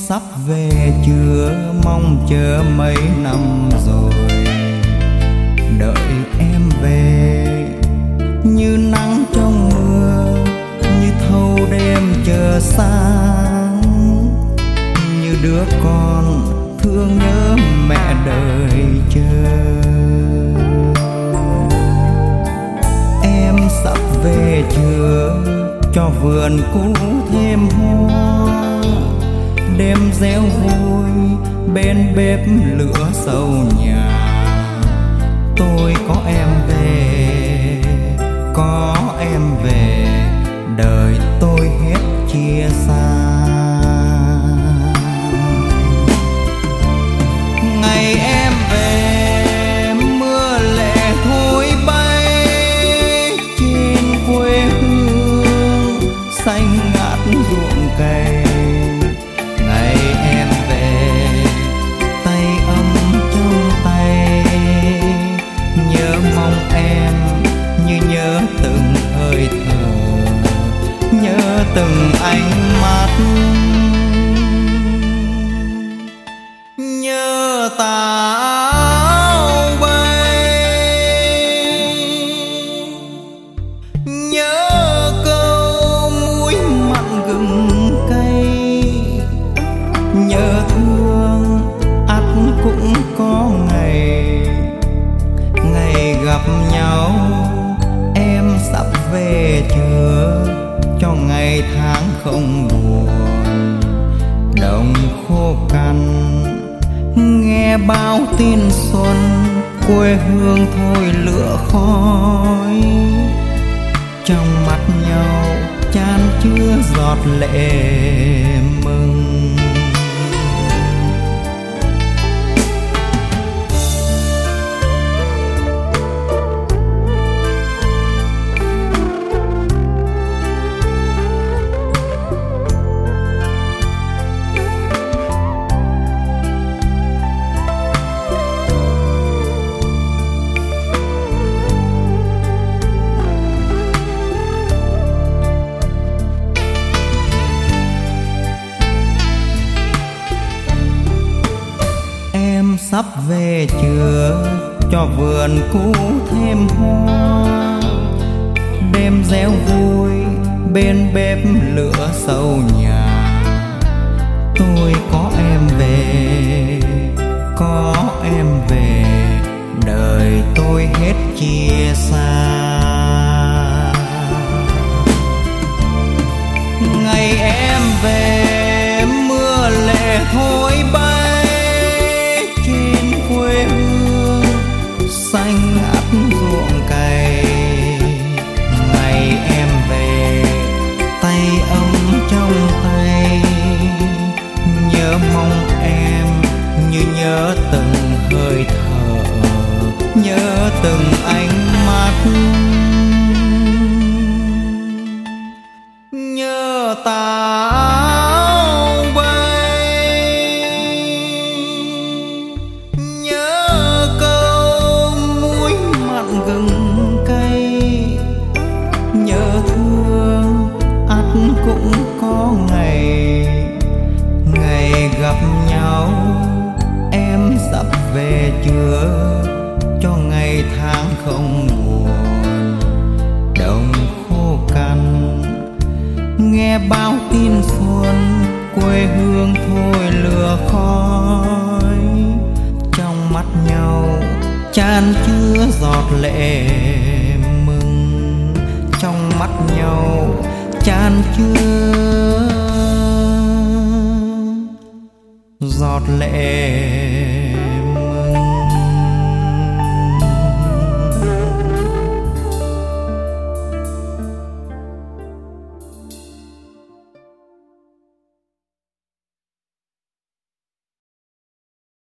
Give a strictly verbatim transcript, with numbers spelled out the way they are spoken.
sắp về chưa, mong chờ mấy năm rồi, đợi em về như nắng trong mưa, như thâu đêm chờ sáng, như đứa con thương nhớ mẹ đợi chờ. Em sắp về chưa, cho vườn cũ thêm hoa, đêm réo vui bên bếp lửa sâu nhà. Tôi có em về, có em về, đời tôi hết chia xa. Ngày em về mưa lệ thôi bay trên quê hương xanh ngát ruộng cây. Ngày em về tay ấm trong tay, nhớ mong em như nhớ từng hơi thở, nhớ từng ánh mắt, nhớ táo bay, nhớ câu muối mặn gừng cay, nhớ thương ắt cũng có ngày, ngày gặp nhau. Em sắp về chưa, cho ngày tháng không buồn, đồng khô cằn nghe bao tin xuân, quê hương thôi lửa khói. Trong mắt nhau chan chứa giọt lệ mừng. Sắp về chưa, cho vườn cũ thêm hoa, đêm réo vui bên bếp lửa sâu nhà. Tôi có em về, có em về, đời tôi hết chia xa. Ngày em về mưa lệ thôi bay quê hương xanh ngát ruộng cày. Ngày em về tay ấm trong tay, nhớ mong em như nhớ từng hơi thở, nhớ từng ánh mắt, nhớ táo bay, nhớ câu muối mặn gừng cay, nhớ thương ắt cũng có ngày, ngày gặp nhau. Em sắp về chưa, cho ngày tháng không buồn, đồng khô cằn nghe bao tin xuân, quê hương thôi lửa khói. Trong mắt nhau chan chứa giọt lệ mừng, trong mắt nhau chan chứa giọt lệ